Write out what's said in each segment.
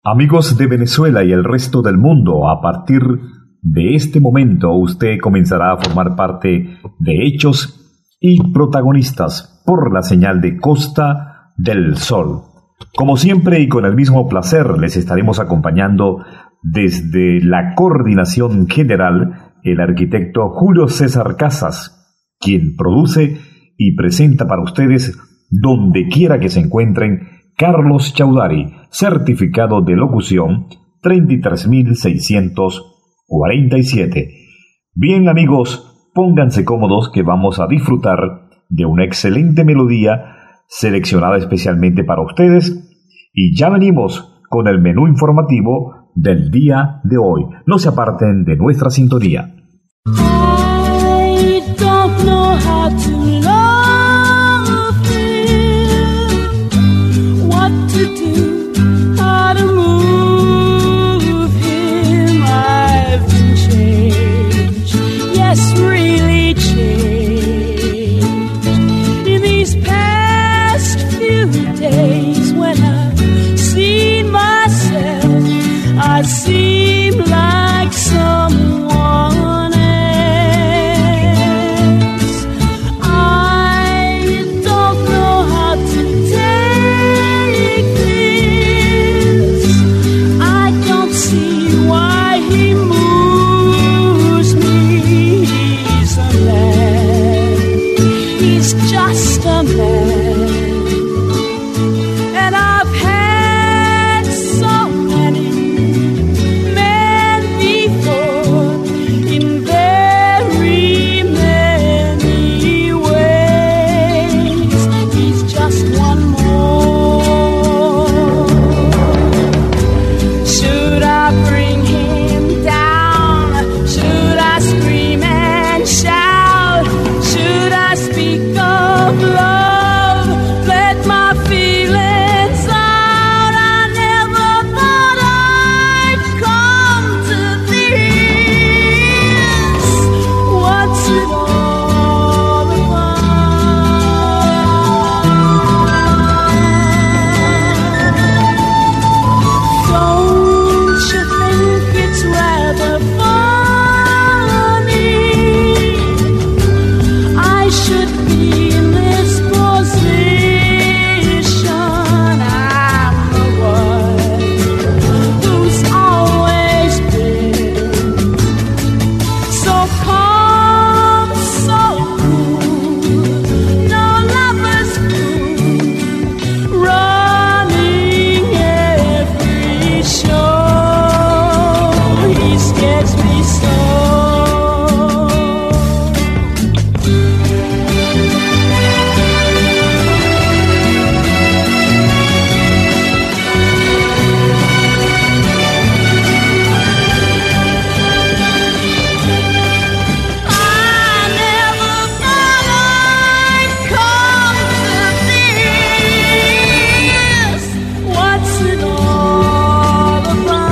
Amigos de Venezuela y el resto del mundo, a partir de este momento usted comenzará a formar parte de Hechos y Protagonistas por la señal de Costa del Sol. Como siempre y con el mismo placer les estaremos acompañando desde la coordinación general el arquitecto Julio César Casas, quien produce y presenta para ustedes donde quiera que se encuentren Carlos Chaudhary, certificado de locución 33.647. Bien amigos, pónganse cómodos que vamos a disfrutar de una excelente melodía seleccionada especialmente para ustedes y ya venimos con el menú informativo del día de hoy. No se aparten de nuestra sintonía. I don't know how to love him, what to do, how to move him. I've been changed, yes, really changed. In these past few days when I've seen myself, I seem like someone else. I don't know how to take this. I don't see why he moves me. He's a man. He's just a man. And I've had so many men before in very many ways. He's just one more. Should I bring him down? Should I scream and shout? Should I speak of love? Let my feelings out. I never thought I'd come to this. What's it all about? Don't you think it's rather funny? I should be in this position. I'm the one who's always been so calm, so cool, no lover's fool, running every show. He scares me so. I never thought I'd come to this. What's it all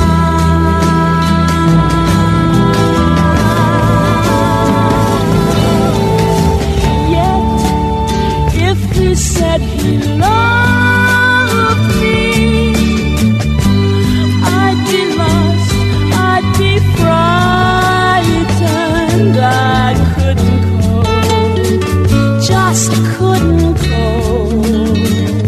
about? Yet, if he said he loved me, I'd be lost, I'd be frightened. I couldn't cope, just couldn't cope.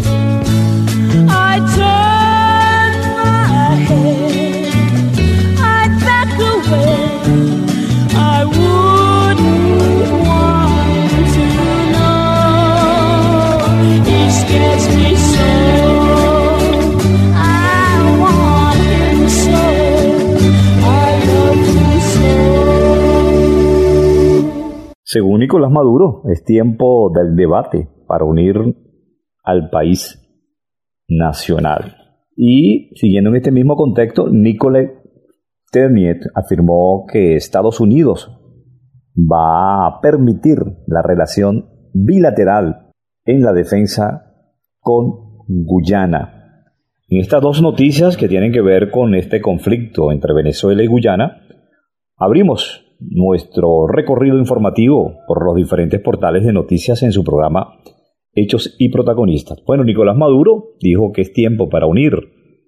I'd turn my head, I'd back away. I wouldn't want to know. He scares me so. I want him so. I love him so. Según Nicolás Maduro, es tiempo del debate para unir al país nacional. Y siguiendo en este mismo contexto, Nicolás Terniet afirmó que Estados Unidos va a permitir la relación bilateral en la defensa con Guyana. En estas dos noticias que tienen que ver con este conflicto entre Venezuela y Guyana, abrimos nuestro recorrido informativo por los diferentes portales de noticias en su programa Hechos y Protagonistas. Bueno, Nicolás Maduro dijo que es tiempo para unir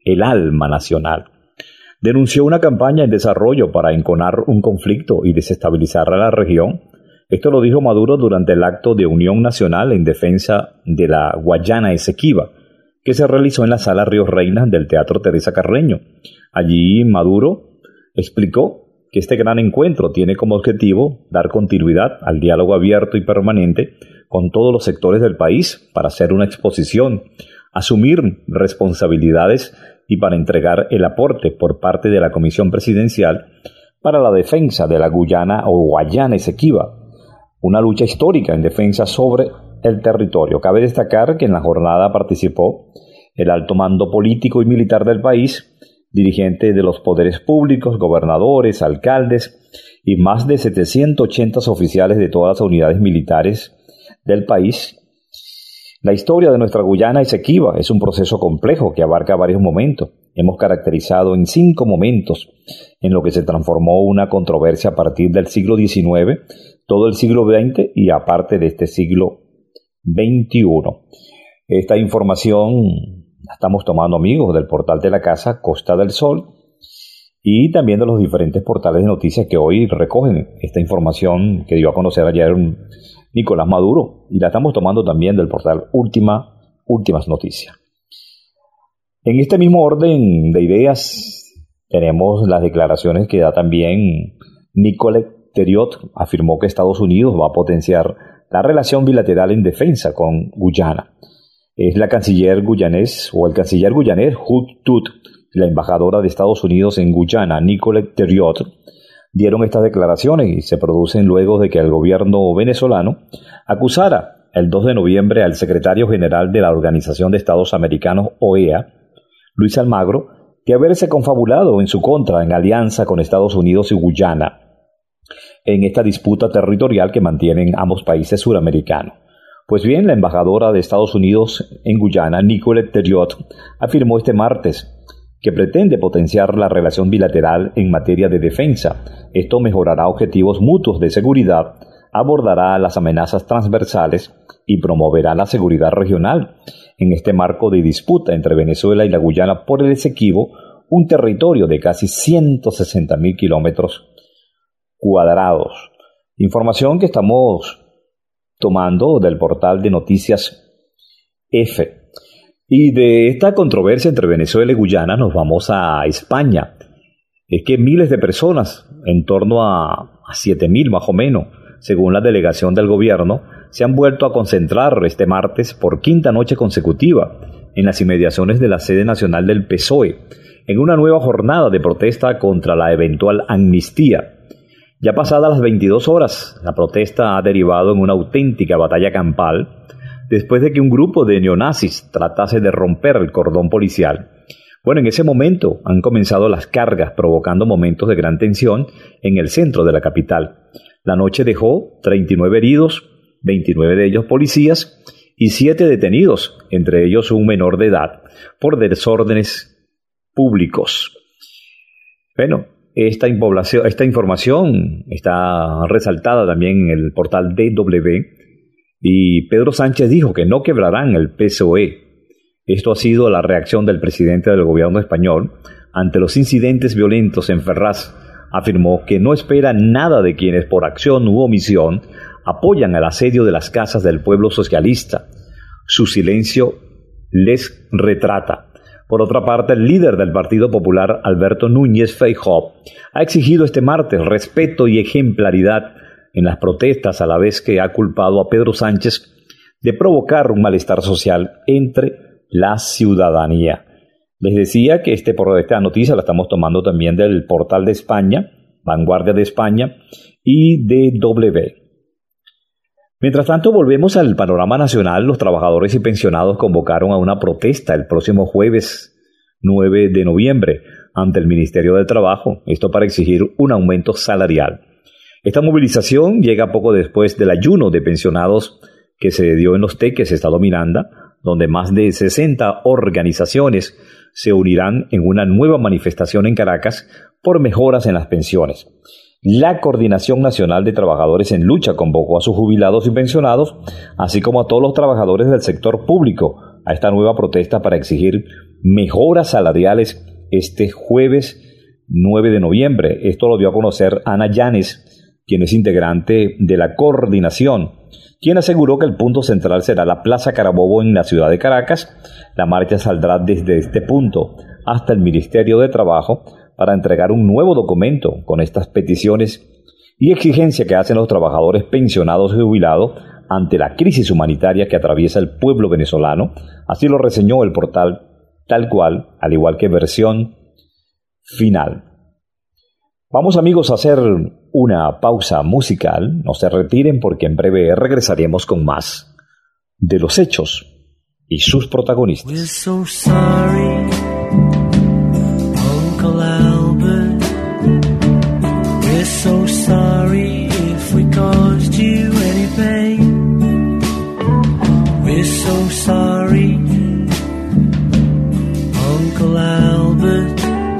el alma nacional. Denunció una campaña en desarrollo para enconar un conflicto y desestabilizar a la región. Esto lo dijo Maduro durante el acto de Unión Nacional en defensa de la Guayana Esequiba, que se realizó en la Sala Ríos Reinas del Teatro Teresa Carreño. Allí Maduro explicó que este gran encuentro tiene como objetivo dar continuidad al diálogo abierto y permanente con todos los sectores del país para hacer una exposición, asumir responsabilidades y para entregar el aporte por parte de la Comisión Presidencial para la defensa de la Guyana o Guayana Esequiba, una lucha histórica en defensa sobre el territorio. Cabe destacar que en la jornada participó el alto mando político y militar del país, dirigentes de los poderes públicos, gobernadores, alcaldes y más de 780 oficiales de todas las unidades militares del país. La historia de nuestra Guyana Esequiba es un proceso complejo que abarca varios momentos. Hemos caracterizado en 5 momentos en lo que se transformó una controversia a partir del siglo XIX, todo el siglo XX y aparte de este siglo XXI. Esta información la estamos tomando, amigos, del portal de la casa Costa del Sol y también de los diferentes portales de noticias que hoy recogen esta información que dio a conocer ayer Nicolás Maduro, y la estamos tomando también del portal Últimas Noticias. En este mismo orden de ideas tenemos las declaraciones que da también Nicolás Theriot. Afirmó que Estados Unidos va a potenciar la relación bilateral en defensa con Guyana. Es la canciller guyanés o el canciller guyanés Hut Tut, la embajadora de Estados Unidos en Guyana, Nicolás Theriot, dieron estas declaraciones y se producen luego de que el gobierno venezolano acusara el 2 de noviembre al secretario general de la Organización de Estados Americanos, OEA, Luis Almagro, de haberse confabulado en su contra en alianza con Estados Unidos y Guyana en esta disputa territorial que mantienen ambos países suramericanos. Pues bien, la embajadora de Estados Unidos en Guyana, Nicolás Theriot, afirmó este martes que pretende potenciar la relación bilateral en materia de defensa. Esto mejorará objetivos mutuos de seguridad, abordará las amenazas transversales y promoverá la seguridad regional en este marco de disputa entre Venezuela y la Guyana por el Esequibo, un territorio de casi 160.000 kilómetros cuadrados. Información que estamos tomando del portal de noticias F. Y de esta controversia entre Venezuela y Guyana nos vamos a España. Es que miles de personas, en torno a 7.000 más o menos, según la delegación del gobierno, se han vuelto a concentrar este martes por 5ª noche consecutiva en las inmediaciones de la sede nacional del PSOE, en una nueva jornada de protesta contra la eventual amnistía. Ya pasadas las 22 horas, la protesta ha derivado en una auténtica batalla campal, después de que un grupo de neonazis tratase de romper el cordón policial. Bueno, en ese momento han comenzado las cargas, provocando momentos de gran tensión en el centro de la capital. La noche dejó 39 heridos, 29 de ellos policías y 7 detenidos, entre ellos un menor de edad, por desórdenes públicos. Bueno, esta información está resaltada también en el portal DW, y Pedro Sánchez dijo que no quebrarán el PSOE. Esto ha sido la reacción del presidente del gobierno español ante los incidentes violentos en Ferraz. Afirmó que no espera nada de quienes por acción u omisión apoyan el asedio de las casas del pueblo socialista. Su silencio les retrata. Por otra parte, el líder del Partido Popular, Alberto Núñez Feijóo, ha exigido este martes respeto y ejemplaridad en las protestas, a la vez que ha culpado a Pedro Sánchez de provocar un malestar social entre la ciudadanía. Les decía que esta noticia la estamos tomando también del portal de España, Vanguardia de España y DW. Mientras tanto, volvemos al panorama nacional. Los trabajadores y pensionados convocaron a una protesta el próximo jueves 9 de noviembre ante el Ministerio del Trabajo, esto para exigir un aumento salarial. Esta movilización llega poco después del ayuno de pensionados que se dio en Los Teques, estado Miranda, donde más de 60 organizaciones se unirán en una nueva manifestación en Caracas por mejoras en las pensiones. La Coordinación Nacional de Trabajadores en Lucha convocó a sus jubilados y pensionados, así como a todos los trabajadores del sector público, a esta nueva protesta para exigir mejoras salariales este jueves 9 de noviembre. Esto lo dio a conocer Ana Llanes, quien es integrante de la coordinación, quien aseguró que el punto central será la Plaza Carabobo en la ciudad de Caracas. La marcha saldrá desde este punto hasta el Ministerio de Trabajo para entregar un nuevo documento con estas peticiones y exigencias que hacen los trabajadores pensionados y jubilados ante la crisis humanitaria que atraviesa el pueblo venezolano. Así lo reseñó el portal Tal Cual, al igual que Versión Final. Vamos, amigos, a hacer una pausa musical. No se retiren porque en breve regresaremos con más de los hechos y sus protagonistas. We're so sorry, Uncle Albert. We're so sorry if we caused you any pain. We're so sorry, Uncle Albert.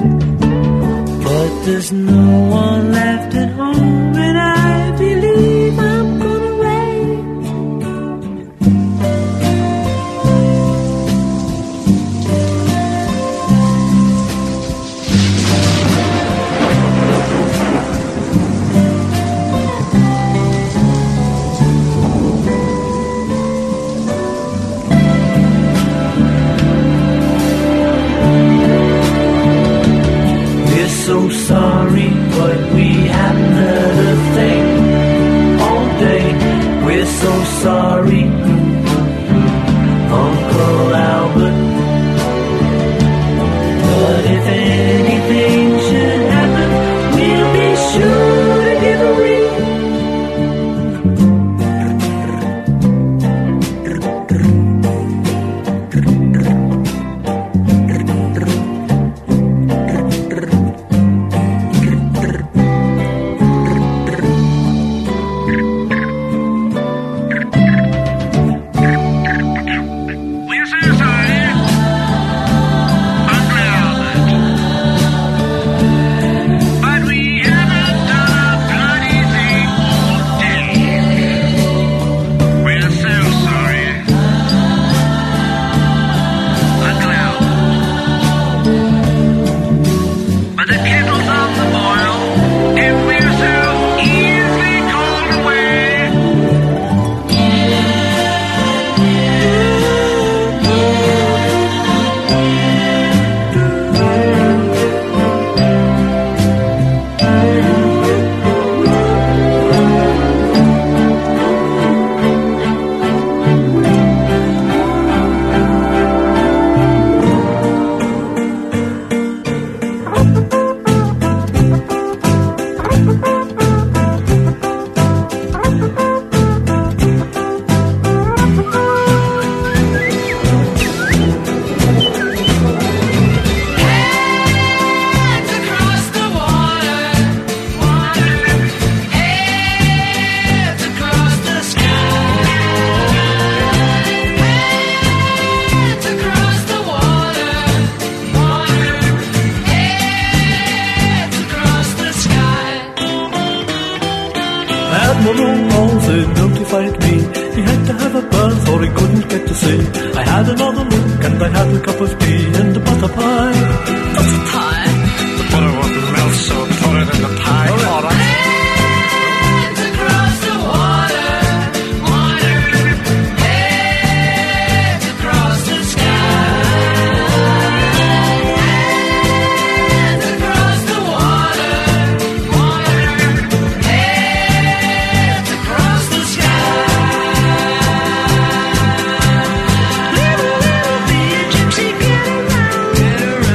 But there's no one left at home, and I believe I'm gonna rain. So sorry, but we haven't heard a thing all day. We're so sorry, Uncle Albert. But if anything should happen, we'll be sure to give a ring. Admiral Halsey notified me he had to have a bath or he couldn't get to sea. I had another look and I had a cup of tea and a butter pie. Butter pie? The butter wouldn't melt, so put it in the pie. All right. Hands across the water, water. Hands across the sky. Hands across the water, water. Hands across the sky. Little bee gypsy, get around, get around.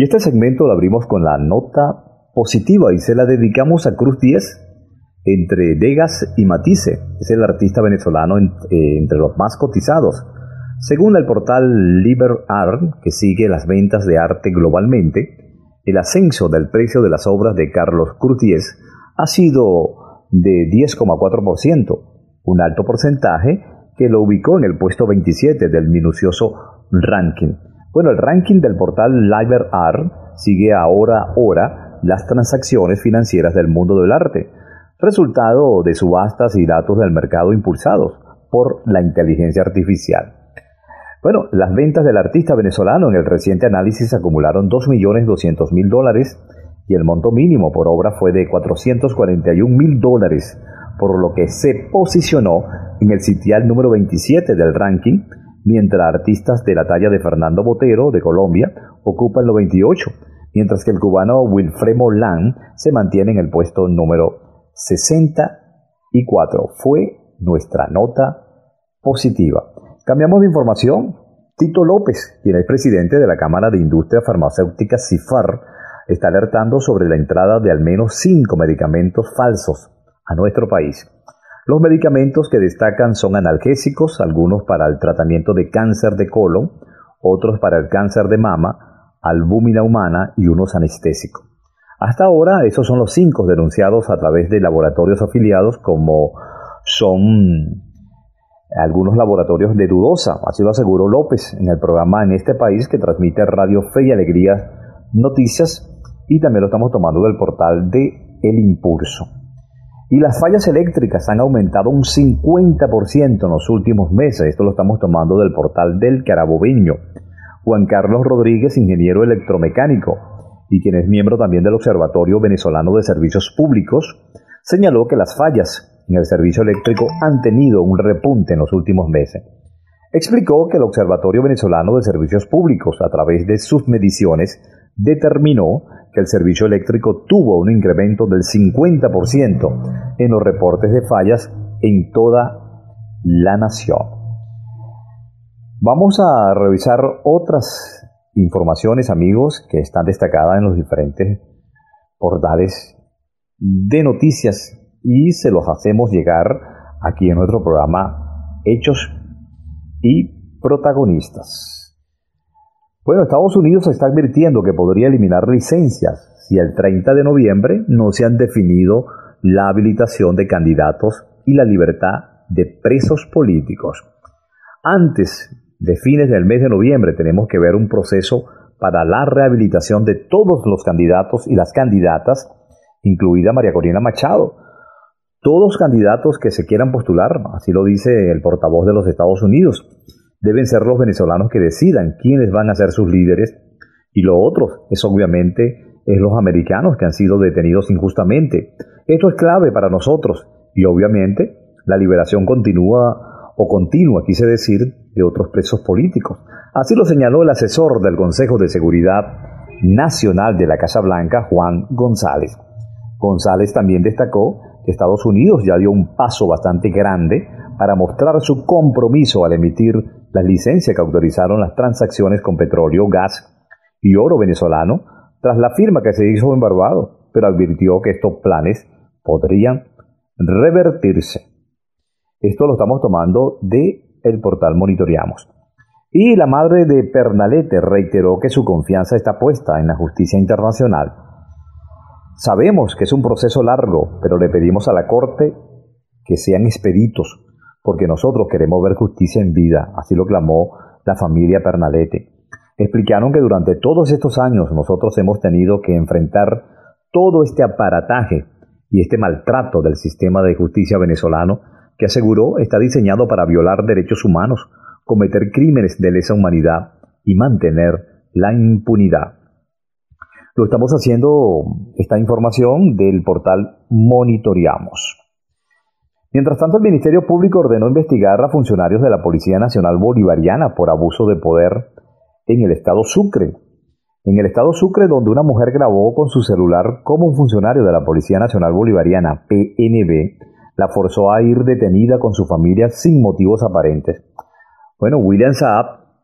Y este segmento lo abrimos con la nota positiva y se la dedicamos a Cruz 10, entre Degas y Matisse. Es el artista venezolano entre los más cotizados. Según el portal LiberArt, que sigue las ventas de arte globalmente, el ascenso del precio de las obras de Carlos Cruz 10 ha sido de 10,4%, un alto porcentaje que lo ubicó en el puesto 27 del minucioso ranking. Bueno, el ranking del portal LiberArt sigue ahora las transacciones financieras del mundo del arte, resultado de subastas y datos del mercado impulsados por la inteligencia artificial. Bueno, las ventas del artista venezolano en el reciente análisis acumularon $2.200.000 y el monto mínimo por obra fue de $441.000, por lo que se posicionó en el sitial número 27 del ranking, mientras artistas de la talla de Fernando Botero, de Colombia, ocupan el 28, mientras que el cubano Wilfredo Lan se mantiene en el puesto número 64. Fue nuestra nota positiva. Cambiamos de información. Tito López, quien es presidente de la Cámara de Industria Farmacéutica CIFAR, está alertando sobre la entrada de al menos 5 medicamentos falsos a nuestro país. Los medicamentos que destacan son analgésicos, algunos para el tratamiento de cáncer de colon, otros para el cáncer de mama, albúmina humana y unos anestésicos. Hasta ahora, esos son los 5 denunciados a través de laboratorios afiliados, como son algunos laboratorios de dudosa, así lo aseguró López en el programa En este País que transmite Radio Fe y Alegría Noticias, y también lo estamos tomando del portal de El Impulso. Y las fallas eléctricas han aumentado un 50% en los últimos meses. Esto lo estamos tomando del portal del Carabobeño. Juan Carlos Rodríguez, ingeniero electromecánico y quien es miembro también del Observatorio Venezolano de Servicios Públicos, señaló que las fallas en el servicio eléctrico han tenido un repunte en los últimos meses. Explicó que el Observatorio Venezolano de Servicios Públicos, a través de sus mediciones, determinó que el servicio eléctrico tuvo un incremento del 50% en los reportes de fallas en toda la nación. Vamos a revisar otras informaciones, amigos, que están destacadas en los diferentes portales de noticias y se los hacemos llegar aquí en nuestro programa Hechos y Protagonistas. Bueno, Estados Unidos está advirtiendo que podría eliminar licencias si el 30 de noviembre no se han definido la habilitación de candidatos y la libertad de presos políticos. Antes de fines del mes de noviembre tenemos que ver un proceso para la rehabilitación de todos los candidatos y las candidatas, incluida María Corina Machado. Todos candidatos que se quieran postular, así lo dice el portavoz de los Estados Unidos, deben ser los venezolanos que decidan quiénes van a ser sus líderes, y lo otro es obviamente los americanos que han sido detenidos injustamente. Esto es clave para nosotros y obviamente la liberación continua, quise decir, de otros presos políticos. Así lo señaló el asesor del Consejo de Seguridad Nacional de la Casa Blanca, Juan González. González también destacó que Estados Unidos ya dio un paso bastante grande para mostrar su compromiso al emitir las licencias que autorizaron las transacciones con petróleo, gas y oro venezolano tras la firma que se hizo en Barbados, pero advirtió que estos planes podrían revertirse. Esto lo estamos tomando del portal Monitoreamos. Y la madre de Pernalete reiteró que su confianza está puesta en la justicia internacional. Sabemos que es un proceso largo, pero le pedimos a la Corte que sean expeditos, porque nosotros queremos ver justicia en vida, así lo clamó la familia Pernalete. Explicaron que durante todos estos años nosotros hemos tenido que enfrentar todo este aparataje y este maltrato del sistema de justicia venezolano, que aseguró está diseñado para violar derechos humanos, cometer crímenes de lesa humanidad y mantener la impunidad. Lo estamos haciendo, esta información, del portal Monitoreamos. Mientras tanto, el Ministerio Público ordenó investigar a funcionarios de la Policía Nacional Bolivariana por abuso de poder en el estado Sucre. En el estado Sucre, donde una mujer grabó con su celular cómo un funcionario de la Policía Nacional Bolivariana, PNB, la forzó a ir detenida con su familia sin motivos aparentes. Bueno, William Saab,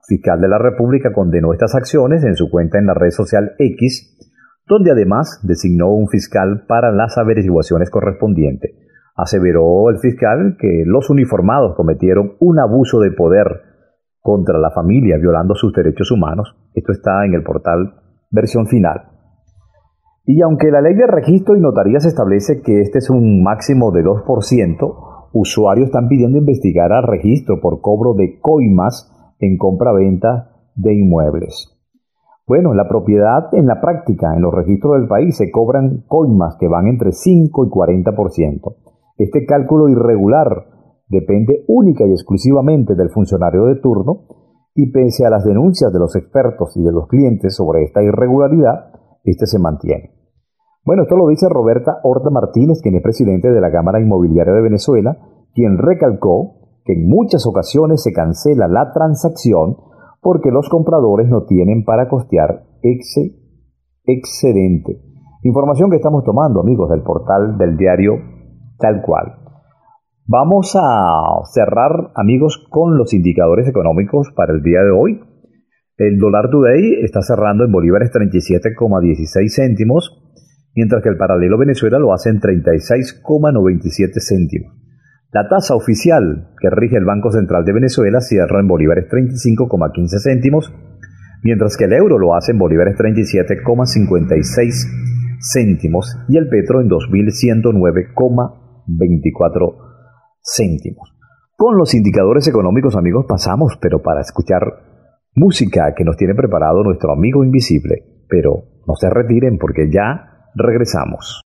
fiscal de la República condenó estas acciones en su cuenta en la red social X, donde además designó un fiscal para las averiguaciones correspondientes. Aseveró el fiscal que los uniformados cometieron un abuso de poder contra la familia, violando sus derechos humanos. Esto está en el portal Versión Final. Y aunque la ley de registro y notarías establece que este es un máximo de 2%, usuarios están pidiendo investigar al registro por cobro de coimas en compra-venta de inmuebles. Bueno, la propiedad en la práctica, en los registros del país, se cobran coimas que van entre 5 y 40%. Este cálculo irregular depende única y exclusivamente del funcionario de turno y pese a las denuncias de los expertos y de los clientes sobre esta irregularidad, este se mantiene. Bueno, esto lo dice Roberta Horta Martínez, quien es presidente de la Cámara Inmobiliaria de Venezuela, quien recalcó que en muchas ocasiones se cancela la transacción porque los compradores no tienen para costear excedente. Información que estamos tomando, amigos, del portal del diario Tal Cual. Vamos a cerrar, amigos, con los indicadores económicos para el día de hoy. El dólar today está cerrando en bolívares 37,16 céntimos, mientras que el paralelo Venezuela lo hace en 36,97 céntimos. La tasa oficial que rige el Banco Central de Venezuela cierra en bolívares 35,15 céntimos, mientras que el euro lo hace en bolívares 37,56 céntimos y el petro en 2.109,24 céntimos. Con los indicadores económicos, amigos, pasamos, pero para escuchar música que nos tiene preparado nuestro amigo invisible. Pero no se retiren porque ya regresamos.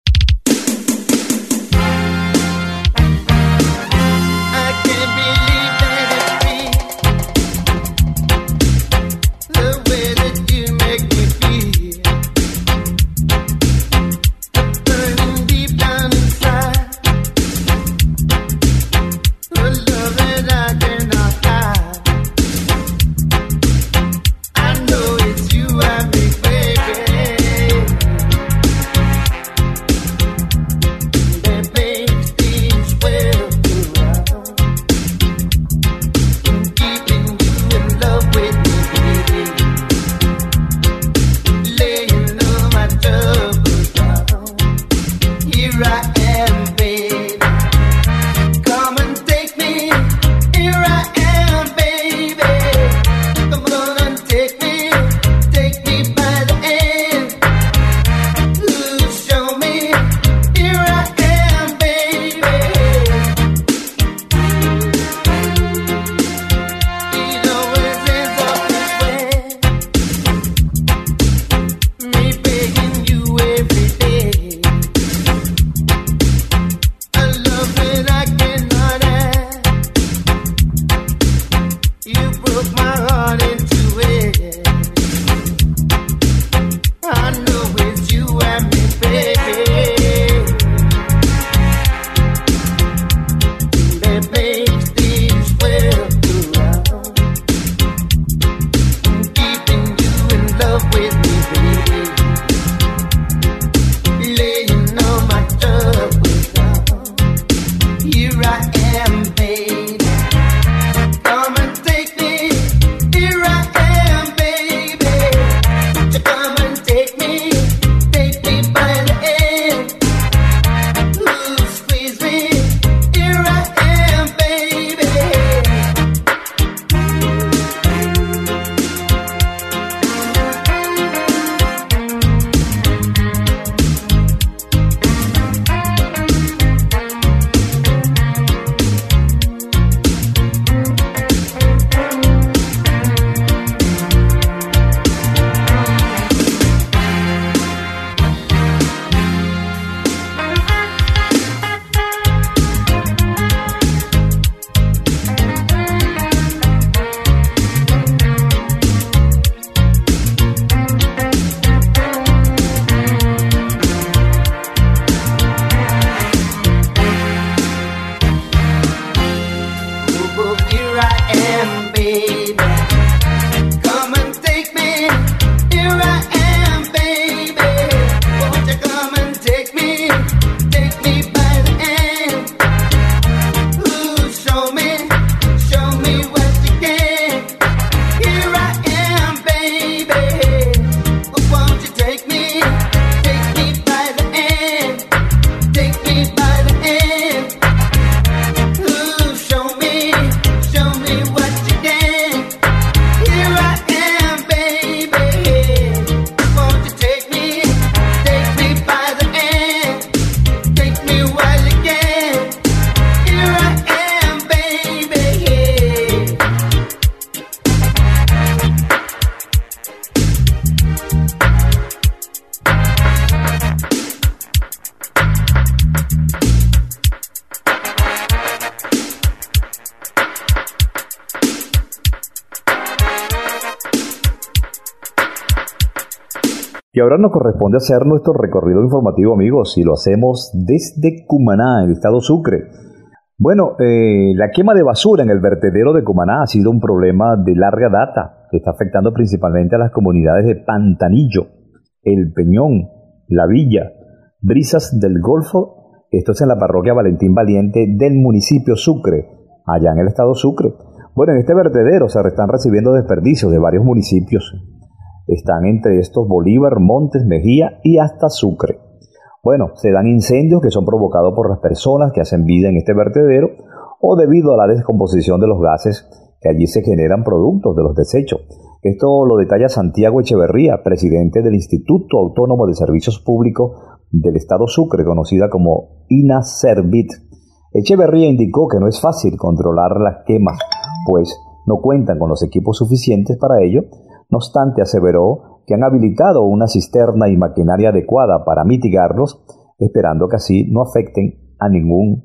Y ahora nos corresponde hacer nuestro recorrido informativo, amigos, y lo hacemos desde Cumaná, en el estado Sucre. Bueno, la quema de basura en el vertedero de Cumaná ha sido un problema de larga data que está afectando principalmente a las comunidades de Pantanillo, El Peñón, La Villa, Brisas del Golfo. Esto es en la parroquia Valentín Valiente del municipio Sucre, allá en el estado Sucre. Bueno, en este vertedero se están recibiendo desperdicios de varios municipios. Están entre estos Bolívar, Montes, Mejía y hasta Sucre. Bueno, se dan incendios que son provocados por las personas que hacen vida en este vertedero o debido a la descomposición de los gases que allí se generan productos de los desechos. Esto lo detalla Santiago Echeverría, presidente del Instituto Autónomo de Servicios Públicos del estado Sucre, conocida como INASERVIT. Echeverría indicó que no es fácil controlar las quemas, pues no cuentan con los equipos suficientes para ello. No obstante, aseveró que han habilitado una cisterna y maquinaria adecuada para mitigarlos, esperando que así no afecten a ningún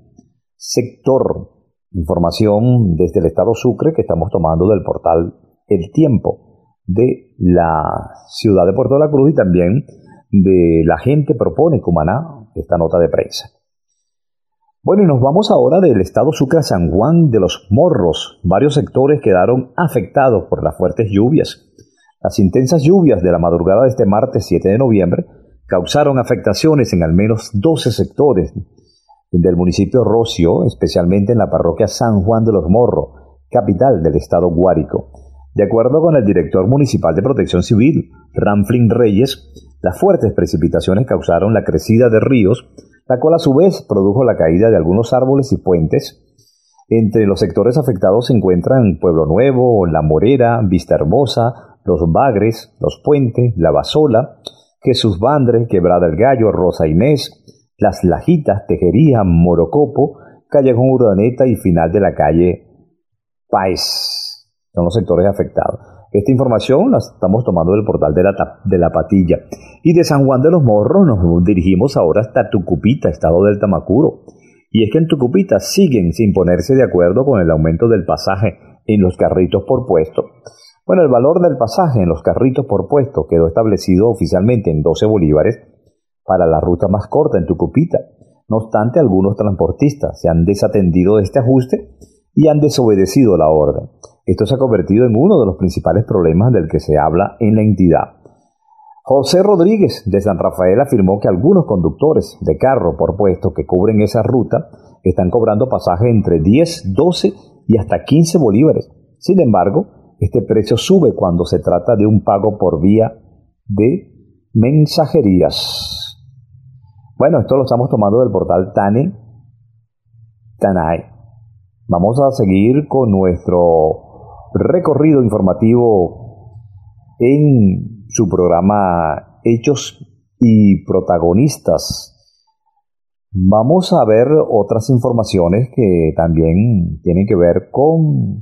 sector. Información desde el estado Sucre que estamos tomando del portal El Tiempo de la ciudad de Puerto de la Cruz y también de La Gente Propone Cumaná, esta nota de prensa. Bueno, y nos vamos ahora del estado Sucre a San Juan de los Morros. Varios sectores quedaron afectados por las fuertes lluvias. Las intensas lluvias de la madrugada de este martes 7 de noviembre causaron afectaciones en al menos 12 sectores del municipio Rocio, especialmente en la parroquia San Juan de los Morros, capital del estado Guárico. De acuerdo con el director municipal de Protección Civil, Ramflin Reyes, las fuertes precipitaciones causaron la crecida de ríos, la cual a su vez produjo la caída de algunos árboles y puentes. Entre los sectores afectados se encuentran Pueblo Nuevo, La Morera, Vista Hermosa, Los Bagres, Los Puentes, La Basola, Jesús Bandre, Quebrada el Gallo, Rosa Inés, Las Lajitas, Tejería, Morocopo, Callejón Urdaneta y final de la calle Páez. Son los sectores afectados. Esta información la estamos tomando del portal de la Patilla. Y de San Juan de los Morros nos dirigimos ahora hasta Tucupita, estado del Tamacuro. Y es que en Tucupita siguen sin ponerse de acuerdo con el aumento del pasaje en los carritos por puesto. Bueno, el valor del pasaje en los carritos por puesto quedó establecido oficialmente en 12 bolívares para la ruta más corta en Tucupita. No obstante, algunos transportistas se han desatendido de este ajuste y han desobedecido la orden. Esto se ha convertido en uno de los principales problemas del que se habla en la entidad. José Rodríguez de San Rafael afirmó que algunos conductores de carro por puesto que cubren esa ruta están cobrando pasaje entre 10, 12 y hasta 15 bolívares. Sin embargo, este precio sube cuando se trata de un pago por vía de mensajerías. Bueno, esto lo estamos tomando del portal Tanay. Vamos a seguir con nuestro recorrido informativo en su programa Hechos y Protagonistas. Vamos a ver otras informaciones que también tienen que ver con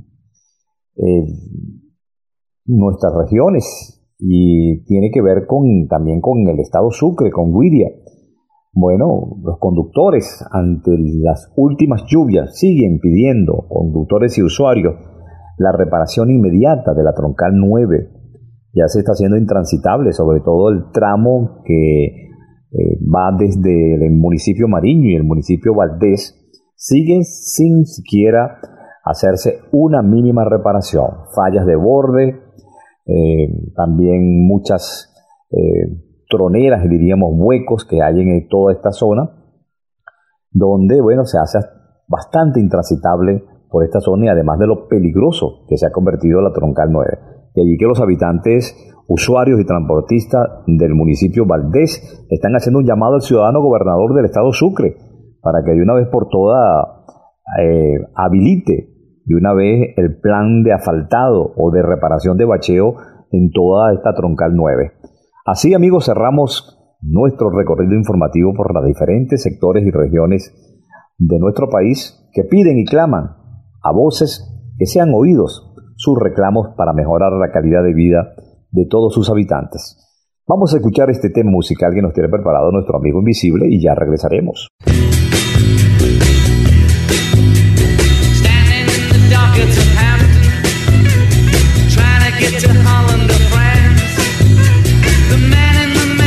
nuestras regiones y tiene que ver también con el estado Sucre, con Güiria. Bueno, los conductores ante las últimas lluvias siguen pidiendo, conductores y usuarios, la reparación inmediata de la troncal 9. Ya se está haciendo intransitable, sobre todo el tramo que va desde el municipio Mariño y el municipio Valdés, siguen sin siquiera hacerse una mínima reparación. Fallas de borde, también muchas troneras, diríamos huecos que hay en toda esta zona, donde, bueno, se hace bastante intransitable por esta zona y además de lo peligroso que se ha convertido la troncal 9. De allí que los habitantes, usuarios y transportistas del municipio Valdés están haciendo un llamado al ciudadano gobernador del estado Sucre para que de una vez por todas habilite de una vez el plan de asfaltado o de reparación de bacheo en toda esta troncal 9. Así, amigos, cerramos nuestro recorrido informativo por los diferentes sectores y regiones de nuestro país que piden y claman a voces que sean oídos sus reclamos para mejorar la calidad de vida de todos sus habitantes. Vamos a escuchar este tema musical que nos tiene preparado nuestro amigo invisible y ya regresaremos. Get to Holland or France. The man in the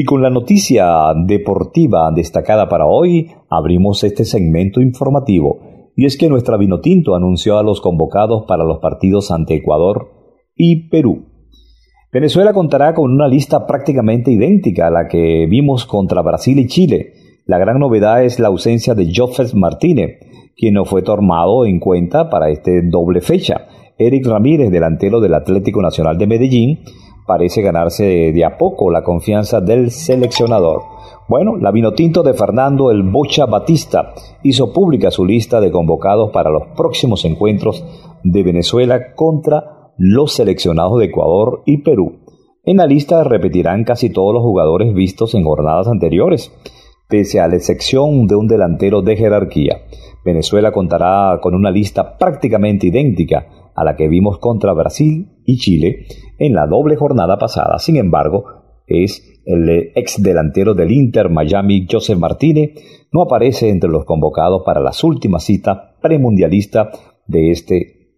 con la noticia deportiva destacada para hoy, abrimos este segmento informativo. Y es que nuestra Vinotinto anunció a los convocados para los partidos ante Ecuador y Perú. Venezuela contará con una lista prácticamente idéntica a la que vimos contra Brasil y Chile. La gran novedad es la ausencia de Joseph Martínez, quien no fue tomado en cuenta para este doble fecha. Eric Ramírez, delantero del Atlético Nacional de Medellín, parece ganarse de a poco la confianza del seleccionador. Bueno, la Vinotinto de Fernando El Bocha Batista hizo pública su lista de convocados para los próximos encuentros de Venezuela contra los seleccionados de Ecuador y Perú. En la lista repetirán casi todos los jugadores vistos en jornadas anteriores, pese a la excepción de un delantero de jerarquía. Venezuela contará con una lista prácticamente idéntica a la que vimos contra Brasil y Chile en la doble jornada pasada. Sin embargo, es el ex delantero del Inter Miami, Joseph Martínez, no aparece entre los convocados para las últimas citas premundialistas de este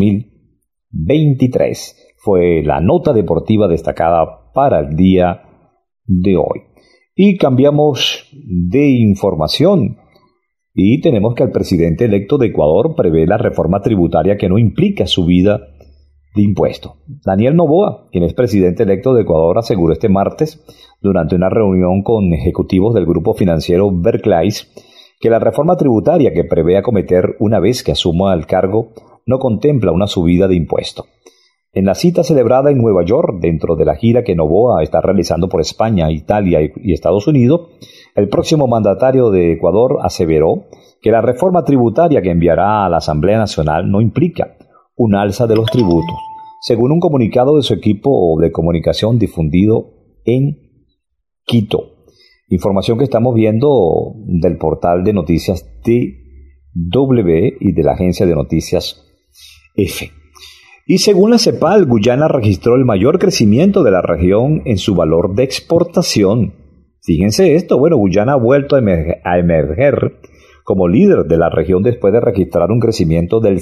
2023. Fue la nota deportiva destacada para el día de hoy. Y cambiamos de información. Y tenemos que el presidente electo de Ecuador prevé la reforma tributaria que no implica subida de impuestos. Daniel Noboa, quien es presidente electo de Ecuador, aseguró este martes, durante una reunión con ejecutivos del grupo financiero Barclays, que la reforma tributaria que prevé acometer una vez que asuma el cargo no contempla una subida de impuestos. En la cita celebrada en Nueva York, dentro de la gira que Noboa está realizando por España, Italia y Estados Unidos, el próximo mandatario de Ecuador aseveró que la reforma tributaria que enviará a la Asamblea Nacional no implica un alza de los tributos, según un comunicado de su equipo de comunicación difundido en Quito. Información que estamos viendo del portal de noticias TW y de la agencia de noticias F. Y según la CEPAL, Guyana registró el mayor crecimiento de la región en su valor de exportación. Fíjense esto, Guyana ha vuelto a emerger como líder de la región después de registrar un crecimiento del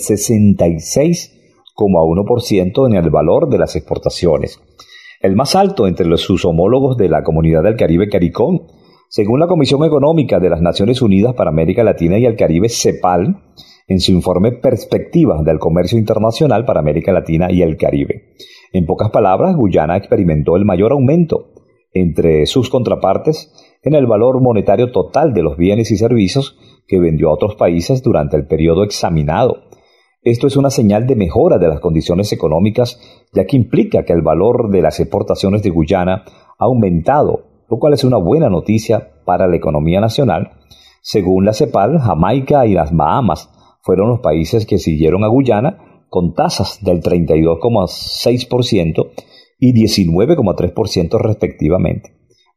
66,1% en el valor de las exportaciones, el más alto entre sus homólogos de la Comunidad del Caribe CARICOM, según la Comisión Económica de las Naciones Unidas para América Latina y el Caribe, CEPAL, en su informe Perspectivas del Comercio Internacional para América Latina y el Caribe. En pocas palabras, Guyana experimentó el mayor aumento entre sus contrapartes en el valor monetario total de los bienes y servicios que vendió a otros países durante el periodo examinado. Esto es una señal de mejora de las condiciones económicas, ya que implica que el valor de las exportaciones de Guyana ha aumentado, lo cual es una buena noticia para la economía nacional. Según la CEPAL, Jamaica y las Bahamas fueron los países que siguieron a Guyana con tasas del 32,6% y 19,3% respectivamente.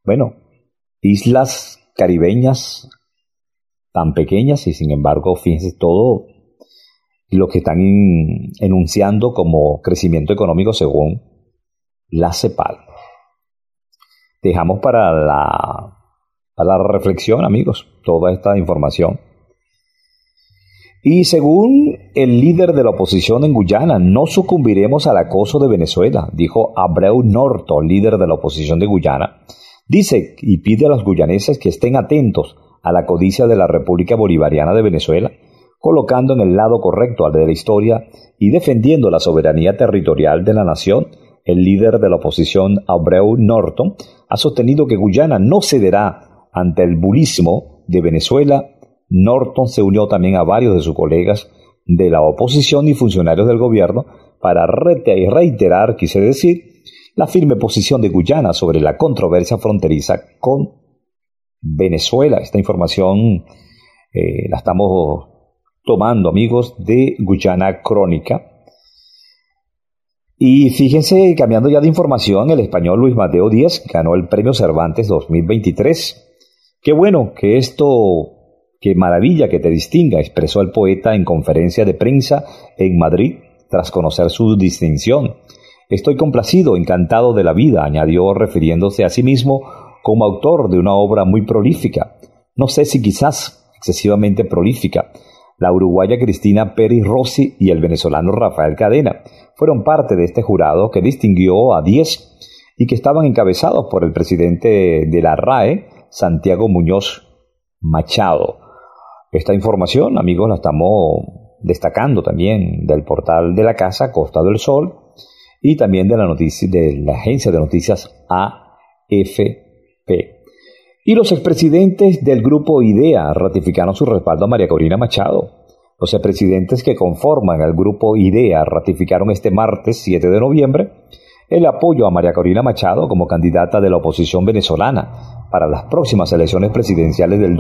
Islas caribeñas tan pequeñas y sin embargo, fíjense todo lo que están enunciando como crecimiento económico según la CEPAL. Dejamos para la reflexión, amigos, toda esta información. Y según el líder de la oposición en Guyana, no sucumbiremos al acoso de Venezuela, dijo Abreu Norton, líder de la oposición de Guyana. Dice y pide a los guyaneses que estén atentos a la codicia de la República Bolivariana de Venezuela, colocando en el lado correcto de la historia y defendiendo la soberanía territorial de la nación. El líder de la oposición, Abreu Norton, ha sostenido que Guyana no cederá ante el bulismo de Venezuela. Norton se unió también a varios de sus colegas de la oposición y funcionarios del gobierno para reiterar, quise decir, la firme posición de Guyana sobre la controversia fronteriza con Venezuela. Esta información la estamos tomando, amigos, de Guyana Crónica. Y fíjense, cambiando ya de información, el español Luis Mateo Díaz ganó el Premio Cervantes 2023. Qué bueno que esto... ¡Qué maravilla que te distinga!, expresó el poeta en conferencia de prensa en Madrid tras conocer su distinción. Estoy complacido, encantado de la vida, añadió refiriéndose a sí mismo como autor de una obra muy prolífica. No sé si quizás excesivamente prolífica. La uruguaya Cristina Peri Rossi y el venezolano Rafael Cadena fueron parte de este jurado que distinguió a 10 y que estaban encabezados por el presidente de la RAE, Santiago Muñoz Machado. Esta información, amigos, la estamos destacando también del portal de la casa Costa del Sol y también de la agencia de noticias AFP. Y los expresidentes del grupo IDEA ratificaron su respaldo a María Corina Machado. Los expresidentes que conforman el grupo IDEA ratificaron este martes 7 de noviembre el apoyo a María Corina Machado como candidata de la oposición venezolana para las próximas elecciones presidenciales del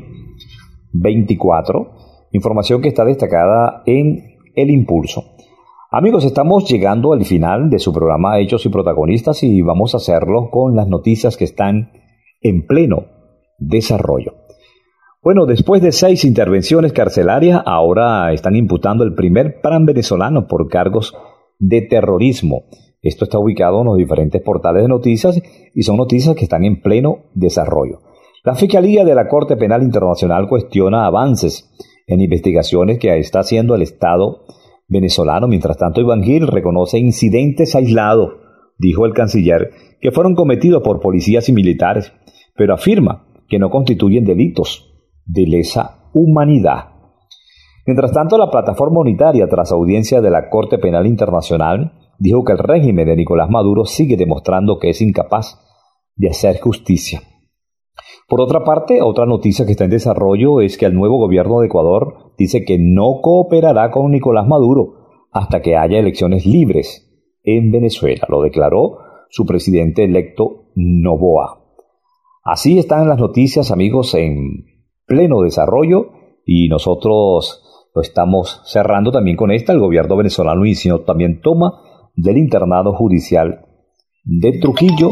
2024, información que está destacada en El Impulso. Amigos, estamos llegando al final de su programa Hechos y Protagonistas y vamos a hacerlo con las noticias que están en pleno desarrollo. Bueno, después de 6 intervenciones carcelarias, ahora están imputando el primer plan venezolano por cargos de terrorismo. Esto está ubicado en los diferentes portales de noticias y son noticias que están en pleno desarrollo. La Fiscalía de la Corte Penal Internacional cuestiona avances en investigaciones que está haciendo el Estado venezolano. Mientras tanto, Iván Gil reconoce incidentes aislados, dijo el canciller, que fueron cometidos por policías y militares, pero afirma que no constituyen delitos de lesa humanidad. Mientras tanto, la plataforma unitaria, tras audiencia de la Corte Penal Internacional, dijo que el régimen de Nicolás Maduro sigue demostrando que es incapaz de hacer justicia. Por otra parte, otra noticia que está en desarrollo es que el nuevo gobierno de Ecuador dice que no cooperará con Nicolás Maduro hasta que haya elecciones libres en Venezuela. Lo declaró su presidente electo Noboa. Así están las noticias, amigos, en pleno desarrollo y nosotros lo estamos cerrando también con esta. El gobierno venezolano inició también toma del internado judicial de Trujillo.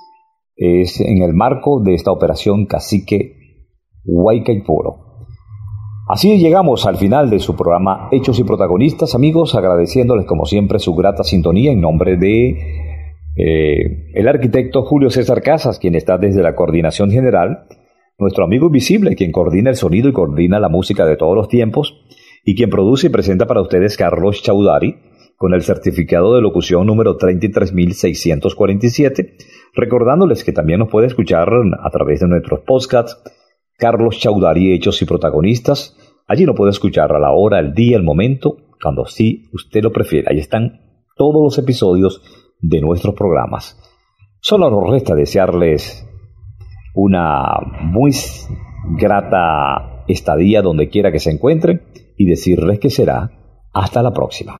Es en el marco de esta operación Cacique Huaycaipuro. Así llegamos al final de su programa Hechos y Protagonistas, amigos, agradeciéndoles como siempre su grata sintonía en nombre de el arquitecto Julio César Casas, quien está desde la coordinación general, nuestro amigo invisible, quien coordina el sonido y coordina la música de todos los tiempos, y quien produce y presenta para ustedes Carlos Chaudhary, con el certificado de locución número 33.647, recordándoles que también nos puede escuchar a través de nuestros podcasts, Carlos Chaudhary, Hechos y Protagonistas. Allí lo puede escuchar a la hora, el día, el momento, cuando sí usted lo prefiera. Ahí están todos los episodios de nuestros programas. Solo nos resta desearles una muy grata estadía donde quiera que se encuentren y decirles que será hasta la próxima.